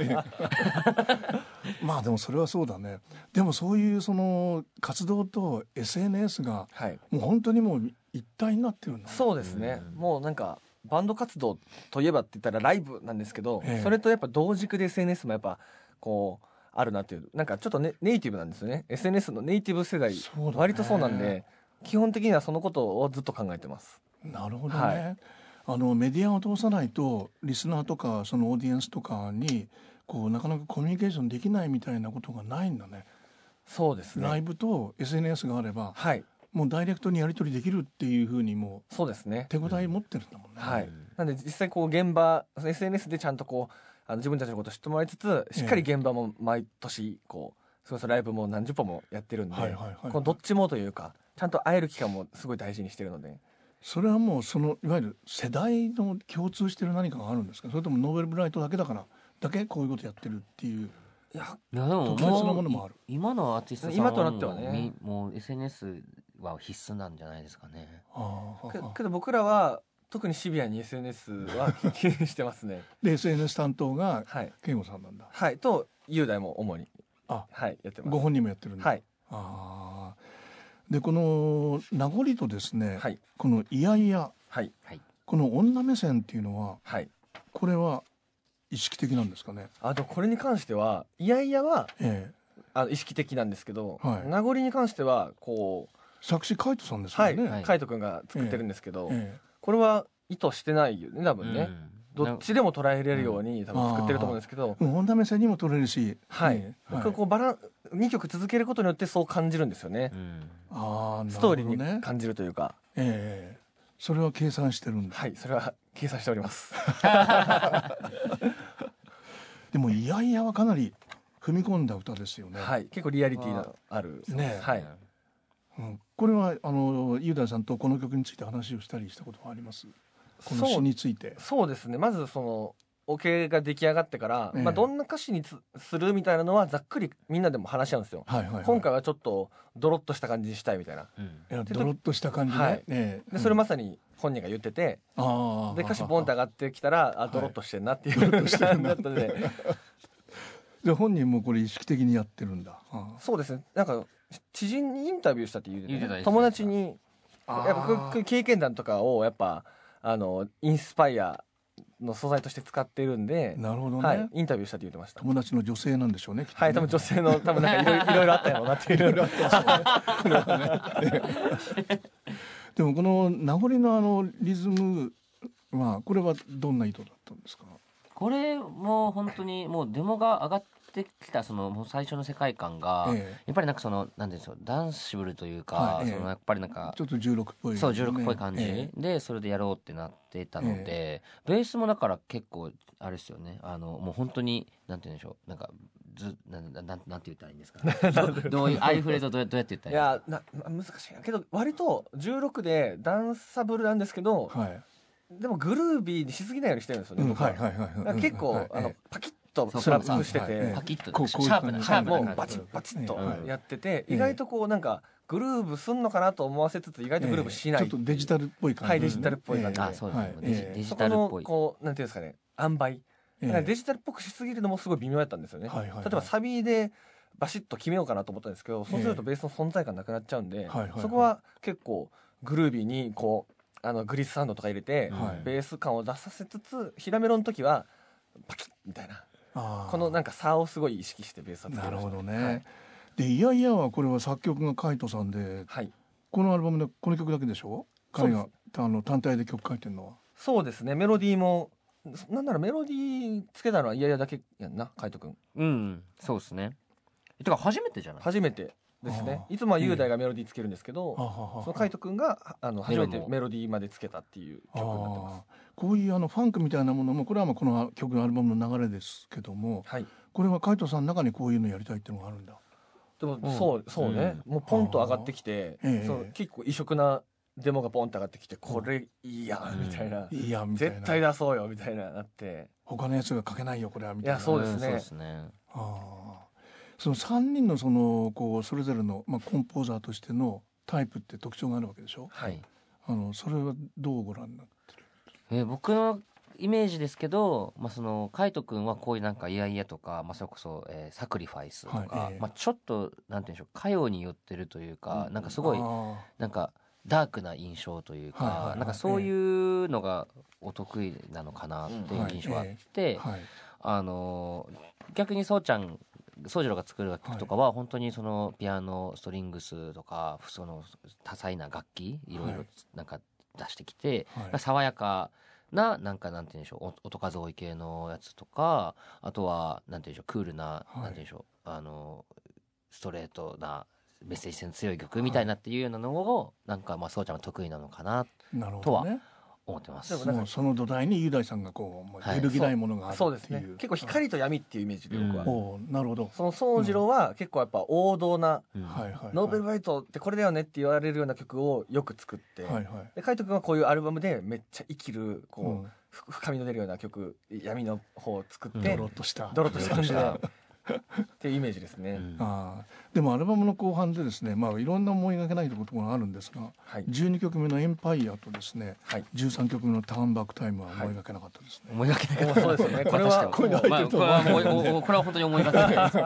まあでもそれはそうだね。でもそういうその活動と エスエヌエス がもう本当にもう一体になってるんだ、ね。 そうですね。もうなんかバンド活動といえばって言ったらライブなんですけど、ええ、それとやっぱ同軸で エスエヌエス もやっぱこうあるなっていう、なんかちょっと、ね、ネイティブなんですよね。 エスエヌエス のネイティブ世代、割とそうなんで基本的にはそのことをずっと考えてます。 なるほどね、はい、あのメディアを通さないとリスナーとかそのオーディエンスとかにこうなかなかコミュニケーションできないみたいなことがないんだね。 そうですね。 ライブと エスエヌエス があれば、 はい、 もうダイレクトにやり取りできるっていうふうにもそうですね、 手応え持ってるんだもんね、 うん、はい。なんで実際こう現場 エスエヌエス でちゃんとこうあの自分たちのことを知ってもらいつつしっかり現場も毎年こうそれこそライブも何十本もやってるんで、 はいはいはいはい、 このどっちもというかちゃんと会える期間もすごい大事にしてるので。 それはもうそのいわゆる世代の共通してる何かがあるんですか、それともノーベルブライトだけだからだけこういうことやってるっていう。 いやいやでも特別なものもある。 今のアーティストさん今となってはね、 もう エスエヌエス は必須なんじゃないですかね。 あけけど僕らは特にシビアに エスエヌエス は気にしてますね。 で エスエヌエス 担当がはい健吾さんなんだ。 はいと雄大も主にあ、 はい、やってます。 ご本人もやってるんだ。 はい。 あでこの名残とですね、 はい、 このいやいや、 はい、 この女目線っていうのは、 はい、 これは意識的なんですかね。 あとこれに関してはいやいやは、 ええ、 あの意識的なんですけど、 はい、 名残に関してはこう作詞海人さんですよね。 はい、海人君が作ってるんですけど、 ええ、 これは意図してないよね多分ね、 うん、 どっちでも捉えれるように多分作ってると思うんですけど、 うん、女目線にも取れるし、 はい、 ええ、 はい、こうバランにきょく続けることによってそう感じるんですよね、うん、 あー、 ストーリーに感じるというか、 ええ、それは計算してるんです。 はい、それは計算しておりますでもいやいやはかなり踏み込んだ歌ですよね。 はい、結構リアリティのあるね、 はい、 うん、これはあの雄大さんとこの曲について話をしたりしたことはあります？この詩について。 そう、そうですね、まずそのオケが出来上がってから、ええ、まあ、どんな歌詞にするみたいなのはざっくりみんなでも話し合うんですよ、はいはいはい、今回はちょっとドロッとした感じにしたいみたいな、うん、 いやドロッとした感じね、はい、ええ、でそれまさに本人が言ってて、うん、で歌詞ボンって上がってきたらあドロッとしてんなっていう、はい、感じだったのでで本人もこれ意識的にやってるんだ。 ああ、そうですね、なんか知人にインタビューしたって言うて、ね、友達にやっぱ経験談とかをやっぱあのインスパイアの素材として使ってるんで、 なるほどね、 はい、インタビューしたって言ってました。 友達の女性なんでしょうね、きっとね。 はい、多分女性の多分なんかいろいろいろいろあったやろうなっていういろいろあったでしょうねでもこの名残のあのリズムはこれはどんな意図だったんですか？ これも本当にもうデモが上がってきたそのもう最初の世界観が、ええ、やっぱりなんかそのなんていうんですか、ダンシブルというか、はい、そのやっぱりなんかちょっとじゅうろくっぽい、ね、 そうじゅうろくっぽい感じ、ええ、でそれでやろうってなってたので、え、ベースもだから結構あれですよね、あのもう本当になんていうんでしょう、なんかずなななんなんて言ったらいいんですかど, どういうああいうフレーズをどうやって言ったらいいんですか？ いやな難しいけど割とじゅうろくでダンサブルなんですけど、はい、でもグルービーにしすぎないようにしてるんですよね、うん、僕は、はいはいはいはい、結構、はい、あのパキッとスラップしてて、 パキッとシャープなシャープなもうバチッバチッとやってて、意外とこうなんかグルーブすんのかなと思わせつつ意外とグルーブしない、 えー、ちょっとデジタルっぽい感じ、 はい、デジタルっぽい感じで、 あ、そうですね、 デジ、デジタルっぽい、そこのこうなんていうんですかね、塩梅、だからデジタルっぽくしすぎるのもすごい微妙だったんですよね、はいはいはい、例えばサビでバシッと決めようかなと思ったんですけど、そうするとベースの存在感なくなっちゃうんで、えー、そこは結構グルービーにこうあのグリスサウンドとか入れて、はい、ベース感を出させつつヒラメロの時はパキッみたいな、このなんか差をすごい意識してベースは作りました。 なるほどね、はい、でいやいやはこれは作曲が海人さんで、はい、このアルバムでこの曲だけでしょ、彼があの単体で曲書いてるのは。そうですね、 メロディーもなんならメロディーつけたのはいやいやだけやんな、海人くん。 うん、そうですね。てか初めてじゃない？ 初めてですね。いつもは雄大がメロディーつけるんですけど、えー、その海人くんがあの初めてメロディーまでつけたっていう曲になってます。 こういうあのファンクみたいなものも、これはまあこの曲のアルバムの流れですけども、はい、これは海人さんの中にこういうのやりたいっていうのがあるんだ。 でもそう、そうね、うん、もうポンと上がってきて、えー、そう結構異色なデモがポンと上がってきて、これいいやんみたいな、 いいやんみたいな、 絶対出そうよみたいななって、 他のやつが書けないよこれはみたいな。 いやそうですね、 そうですね。 あそのさんにんのそのこうそれぞれの、まあ、コンポーザーとしてのタイプって特徴があるわけでしょ。はい。あのそれはどうご覧になってる？ えー、僕のイメージですけど、まあ、その海人くんはこういうなんかイヤイヤとか、まあ、それこそ、えー、サクリファイスとか、はい、まあ、ちょっとなんていうんでしょう、歌謡に寄ってるというか、うん、なんかすごいなんかダークな印象というか、はいはいはい、なんかそういうのがお得意なのかなっていう印象があって、はいはい、あの逆にそうちゃん宗次郎が作る楽曲とかは本当にそのピアノストリングスとかその多彩な楽器いろいろなんか出してきて、はい、爽やかななんかなんて言うんでしょう、音数多い系のやつとか、あとはなんて言うんでしょう、クールな、はい、なんて言うんでしょう、あのストレートなメッセージ性の強い曲みたいなっていうようなのをなんかまあそうちゃんは得意なのかなとは思ってます。 もうその土台に雄大さんがこう揺るぎないものがあるっていう、 はい、そうですね。結構光と闇っていうイメージで僕は、 うん、おなるほど。 その宗次郎は結構やっぱ王道な、 うん、 ノーベルバイトってこれだよねって言われるような曲をよく作って、はいはい、で海人君はこういうアルバムでめっちゃ生きるこう、うん、深みの出るような曲、闇の方を作って、 ドロッとしたドロッとした感じでっていうイメージですね、うん、 あでもアルバムの後半でですね、まあ、いろんな思いがけないところがあるんですが、はい、じゅうにきょくめのエンパイアとですね、はい、じゅうさんきょくめのターンバックタイムは思いがけなかったですね、 はい、思いがけなかったそうですね。これはこれは、まあ、これはもうこれは本当に思いがけないです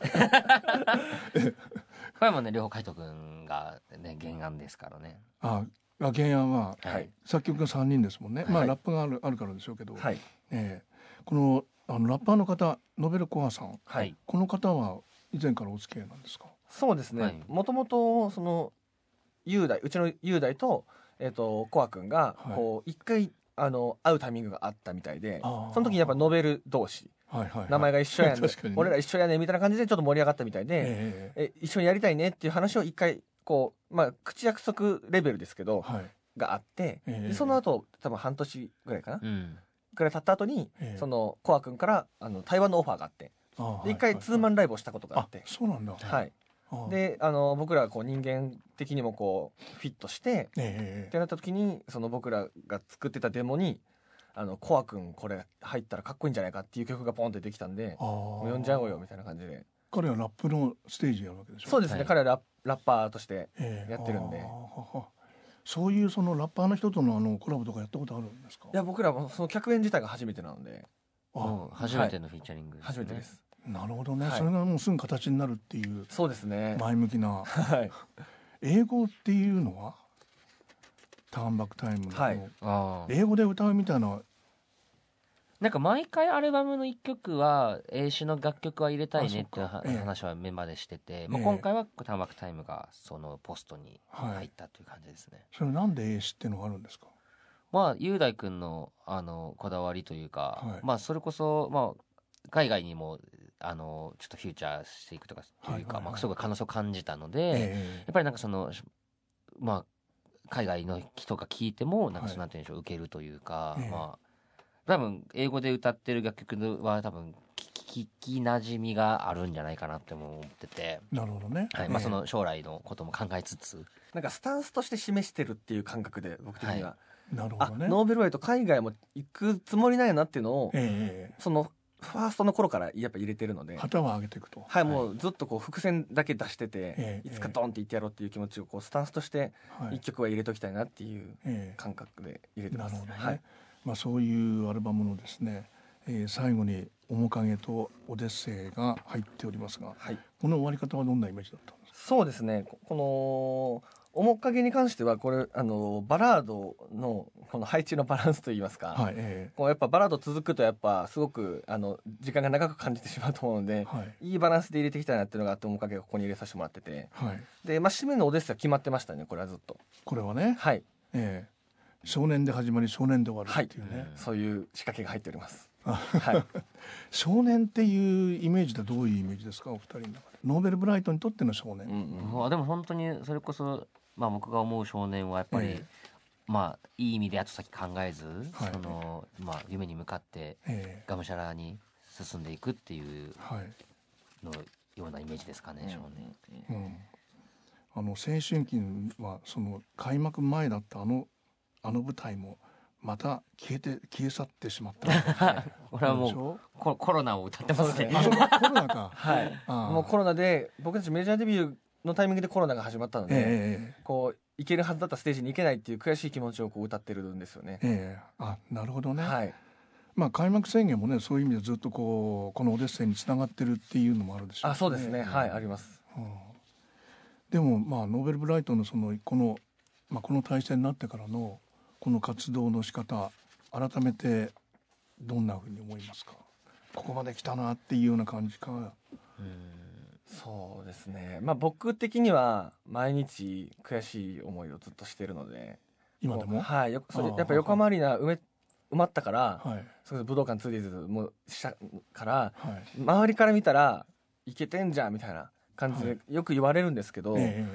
これもね両方海人君が、ね、原案ですからね。 ああ原案は、はい、作曲がさんにんですもんね、はい、まあラップがある、あるからでしょうけど、はい、えー、このあのラッパーの方ノベルコアさん、はい、この方は以前からお付き合いなんですか？ そうですね、もともとその雄大うちの雄大と、えー、とコア君がこう一回あの会うタイミングがあったみたいで、その時にやっぱノベル同士、はいはいはい、名前が一緒やねね、俺ら一緒やねみたいな感じでちょっと盛り上がったみたいで、えー、え一緒にやりたいねっていう話を一回こう、まあ、口約束レベルですけど、はい、があって、えー、でその後多分半年ぐらいかな、うんくらい経った後に、えー、そのコア君からあの台湾のオファーがあって、あで一回ツーマンライブをしたことがあって、 あそうなんだ、 はい、であの僕らこう人間的にもこうフィットして、えー、ってなった時にその僕らが作ってたデモにあのコア君これ入ったらかっこいいんじゃないかっていう曲がポンってできたんで、もう呼んじゃおうよみたいな感じで。 彼はラップのステージやるわけでしょ？ そうですね、はい、彼はラッ、ラッパーとしてやってるんで、えー、 そういうそのラッパーの人とのあのコラボとかやったことあるんですか？ いや僕らもその客演自体が初めてなので、 あ初めてのフィーチャリングですね、 はい、初めてです。 なるほどね、はい、それがもうすぐ形になるっていう。 そうですね、 前向きな、はい、英語っていうのはターンバックタイムの、はい、あ英語で歌うみたいな、 なんか毎回アルバムのいっきょくは英詞の楽曲は入れたいねっていう話はメンバーでしてて、ええまあ、今回はターンバックタイムがそのポストに入ったという感じですね、 はい、それなんで英詞っていうのがあるんですか？ まあ雄大君のあのこだわりというか、はい、まあそれこそまあ海外にもあのちょっとフューチャーしていくとかというか、はいはいはい、まあ、すごい可能性を感じたので、えー、やっぱりなんかそのまあ海外の人が聞いてもなんかそのなんていうんでしょう、受けるというか、えー、まあ多分英語で歌ってる楽曲は多分聞きなじみがあるんじゃないかなって思ってて。 なるほどね、 はいまあ、その将来のことも考えつつ、 なんかスタンスとして示してるっていう感覚で僕的には、はい、 なるほどね、 ノーベルバイト海外も行くつもりなんやなっていうのを、えー、そのファーストの頃からやっぱ入れてるので、 旗は上げていくと、 はい、もうずっとこう伏線だけ出してて、えー、いつかドンって言ってやろうっていう気持ちをこうスタンスとして一曲は入れときたいなっていう感覚で入れてます、えー、なるほどね、はいまあ、そういうアルバムのですね、えー、最後に面影とオデッセイが入っておりますが、はい、この終わり方はどんなイメージだったんですか？ そうですね、この面影に関してはこれあのバラードのこの配置のバランスといいますか、はいえー、こうやっぱバラード続くとやっぱすごくあの時間が長く感じてしまうと思うので、はい、いいバランスで入れていきたいなっていうのがあって面影がここに入れさせてもらってて、はい、で、まあ、締めのオデッセイは決まってましたね、これはずっと。 これはね、 はいえー、少年で始まり少年で終わるっていうね、はい、 そういう仕掛けが入っております。 はい、少年っていうイメージでどういうイメージですかお二人の中で？ノーベルブライトにとっての少年、 うんうん、でも本当にそれこそまあ、僕が思う少年はやっぱり、えー、まあいい意味で後先考えず、はい、そのまあ、夢に向かってがむしゃらに進んでいくっていうのようなイメージですかね、はい、少年、うん、 あの青春期はその開幕前だったあのあの舞台もまた消えて消え去ってしまったこれはもうココロナを歌ってますね。 あそうかコロナかはいもうコロナで僕たちメジャーデビューのタイミングでコロナが始まったので、えー、こう行けるはずだったステージに行けないっていう悔しい気持ちをこう歌ってるんですよね、 えー、あなるほどね、はいまあ、開幕宣言もねそういう意味でずっとこうこのオデッセイにつながってるっていうのもあるでしょう、ね、 あそうですね、はい、うん、あります、 うん、でもまあノーベルブライトのそのこの、まあ、この体制になってからのこの活動の仕方改めてどんなふうに思いますか？ここまで来たなっていうような感じか。うんそうですね、まあ、僕的には毎日悔しい思いをずっとしてるので今でも、 はい、よそれやっぱ横浜アリーナ埋め埋まったから、はい、それ武道館 ツーディーズ もしたから、はい、周りから見たらいけてんじゃんみたいな感じでよく言われるんですけど、はい、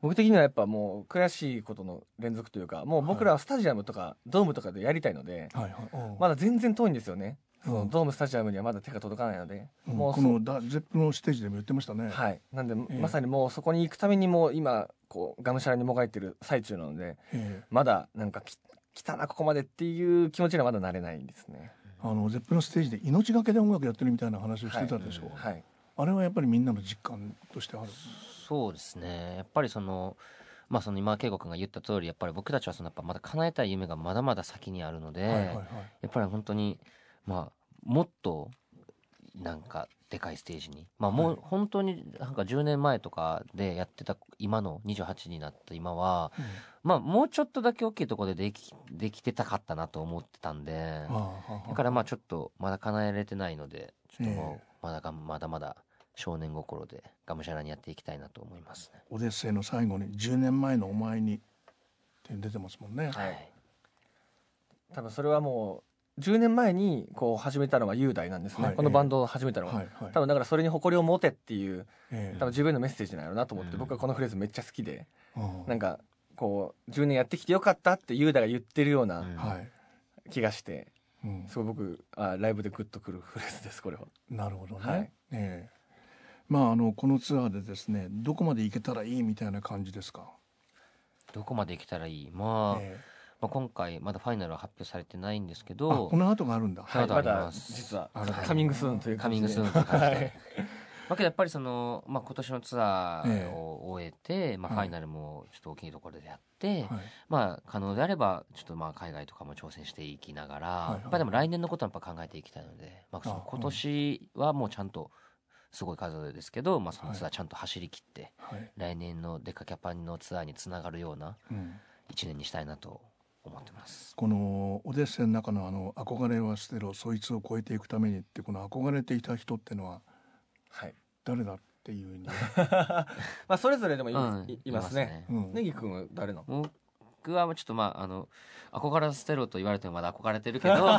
僕的にはやっぱもう悔しいことの連続というか、もう僕らはスタジアムとかドームとかでやりたいので、はいはい、まだ全然遠いんですよね。そのドームスタジアムにはまだ手が届かないので、 うん、もうこのダゼップのステージでも言ってましたね。 はい。なんで、えー、まさにもうそこに行くためにも今こうがむしゃらにもがいてる最中なので、えー、まだなんかき来たなここまでっていう気持ちにはまだなれないんですね。 あのゼップのステージで命がけで音楽やってるみたいな話をしてたでしょう、はいはい、あれはやっぱりみんなの実感としてある。 そうですね、やっぱりそのまあその今圭吾君が言った通り、やっぱり僕たちはそのやっぱまだ叶えたい夢がまだまだ先にあるので、はいはいはい、やっぱり本当にまあもっとなんかでかいステージに、まあもう本当になんかじゅうねんまえとかでやってた今のにじゅうはちになった今は、うん、まあもうちょっとだけ大きいところでできできてたかったなと思ってたんで、だからまあちょっとまだ叶えられてないので、ちょっともうまだがまだまだ少年心でがむしゃらにやっていきたいなと思いますね。 オデッセイの最後にじゅうねんまえのお前にって出てますもんね。はい。 多分それはもうじゅうねんまえにこう始めたのは雄大なんですね、はい、このバンドを始めたのは、はいはい、多分だからそれに誇りを持てっていう、えー、多分自分のメッセージなんやろうなと思って、うん、僕はこのフレーズめっちゃ好きで、うん、なんかこうじゅうねんやってきてよかったって雄大が言ってるような気がして、うん、すごい僕あライブでグッとくるフレーズですこれは。 なるほどね、はい、えーまあ、あのこのツアーでですねどこまで行けたらいいみたいな感じですか。 どこまで行けたらいい、まあ、えーまあ、今回まだファイナルは発表されてないんですけど、 この後があるんだ。 はい、まだ実はカミングスーンという感じでカミングスーンという感じで、はい、まあ、けどやっぱりその、まあ、今年のツアーを終えて、えーまあ、ファイナルもちょっと大きいところでやって、はい、まあ、可能であればちょっとまあ海外とかも挑戦していきながら、はいはいはい、やっぱりでも来年のことはやっぱ考えていきたいので、まあ、その今年はもうちゃんとすごい数ですけど、まあ、そのツアーちゃんと走り切って、はい、来年のデカキャパンのツアーにつながるようないちねんにしたいなと思ってます。 このオデッセイの中のあの憧れは捨てろ、そいつを超えていくためにって、この憧れていた人ってのは誰だっていうふうにまあそれぞれでも い,、うん、い, いますね。ネギ君は誰なの？ 僕はちょっとまああの憧れ捨てろと言われてもまだ憧れてるけどま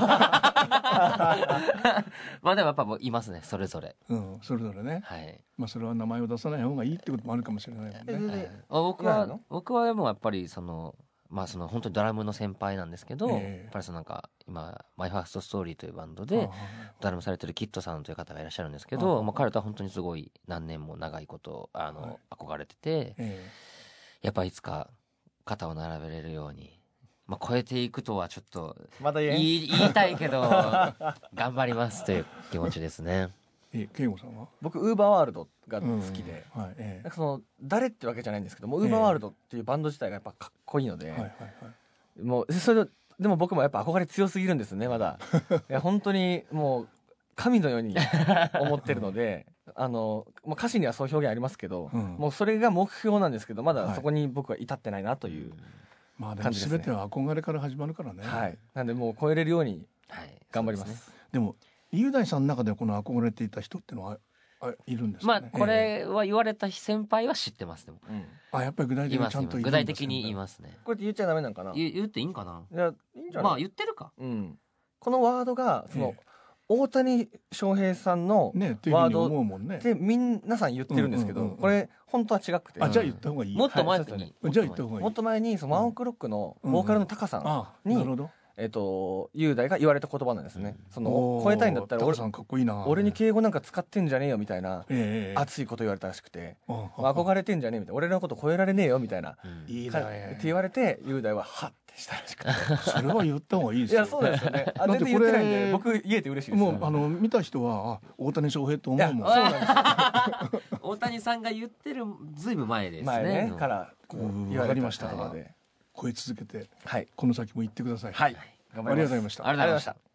あでもやっぱもういますね、それぞれ、 うん、それぞれね、はい、まあそれは名前を出さない方がいいってこともあるかもしれないもんね、はい、 僕は僕はでもやっぱりそのまあその本当にドラムの先輩なんですけど、えー、やっぱりそのなんか今マイファーストストーリーというバンドでドラムされてるキッドさんという方がいらっしゃるんですけど、まあ彼とは本当にすごい何年も長いことあの、はい、憧れてて、えー、やっぱいつか肩を並べれるように、まあ、超えていくとはちょっとまだ言, い言いたいけど頑張りますという気持ちですね。 え、圭吾さんは？ 僕ウーバーワールドが好きで、うん、はいええ、なんかその誰ってわけじゃないんですけども、ウーバーワールドっていうバンド自体がやっぱかっこいいので、はいはいはい、もうそれでも僕もやっぱ憧れ強すぎるんですねまだいや本当にもう神のように思ってるのであのもう歌詞にはそういう表現ありますけど、うん、もうそれが目標なんですけどまだそこに僕は至ってないなという感じですね。 まあでも全ては憧れから始まるからね、 はい、なんでもう超えれるように頑張ります、はい、 そうですね。でも雄大さんの中でこの憧れていた人ってのはあいるんですかね。 まあこれは言われた先輩は知ってますでも、うん、 あやっぱり具体的にちゃんと具体的に言いますね。 これって言っちゃダメなんかな。 言言っていいんかな。 いやいいんじゃない。 まあ言ってるか、 うん、このワードがその、えー大谷翔平さんのワードで皆さん言ってるんですけど、これ本当は違くて、 あじゃあ言った方がいい。 もっと前に、 じゃあ言った方がいい。 もっと前にそのワンオクロックのボーカルのタカさんに、えっと雄大が言われた言葉なんですね。その超えたいんだったら俺さんかっこいいな、 俺に敬語なんか使ってんじゃねえよみたいな熱いこと言われたらしくて、憧れてんじゃねえみたいな、俺のこと超えられねえよみたいなって言われて、雄大ははってしたらしくて、 それは言った方がいいですよ。 いやそうですよね。あ全然言ってないんで僕言えて嬉しいです。 もうあの見た人はあ大谷翔平と思うもん。 そうなんですよ大谷さんが言ってるずいぶん前ですね。 前ねからこう言われましたので、 超え続けて、 はい、 この先も行ってください。 はい、 頑張ります。ありがとうございました。 ありがとうございました。